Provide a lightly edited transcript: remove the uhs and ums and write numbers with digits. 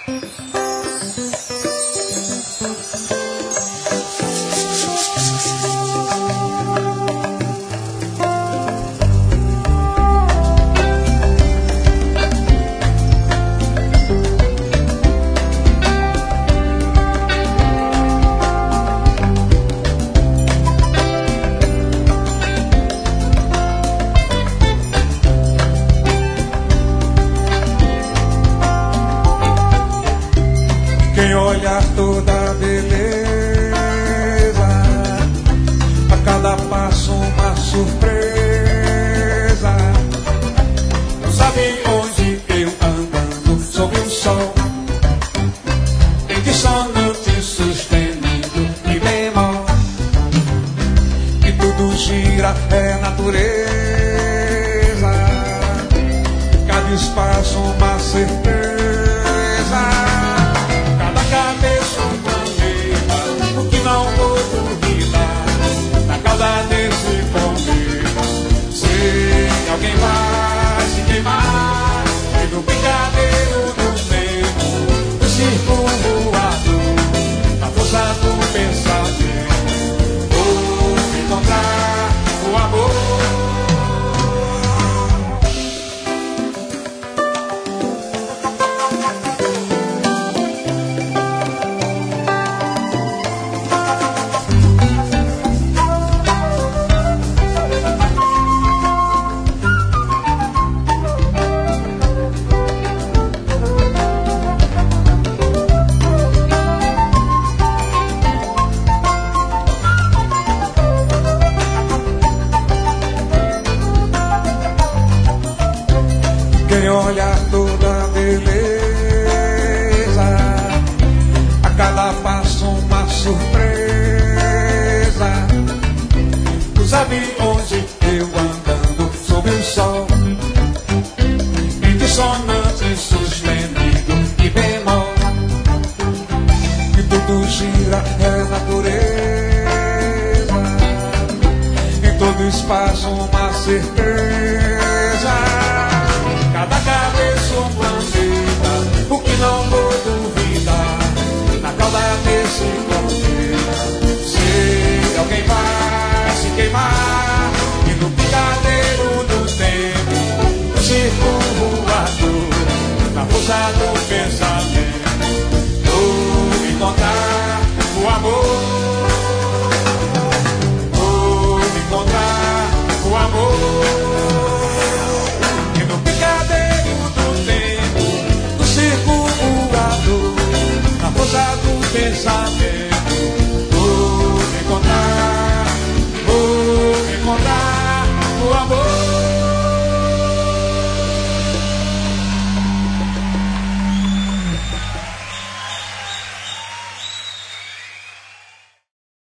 Quem olha toda a beleza, a cada passo uma surpresa. Não sabe onde eu andando sob o sol, em dissonante sustenido e bemol, e tudo gira, é natureza, cada espaço uma certeza. Cabeça um planeta, o que não vou duvidar, na cauda desse planeta. Se alguém vai se queimar, e no picadeiro do tempo, do circo voador, na força do pensamento, vou encontrar o amor. Quem olha toda a beleza, a cada passo uma surpresa. Tu sabe onde eu andando sob o sol, em dissonante sustenido e bemol, e tudo gira, é natureza, em todo espaço uma certeza. Cada cabeça um planeta, o que não vou duvidar, na cauda desse planeta. Se alguém vai se queimar, e no picadeiro do tempo, no circo voador, na força do pensamento, vou encontrar o amor.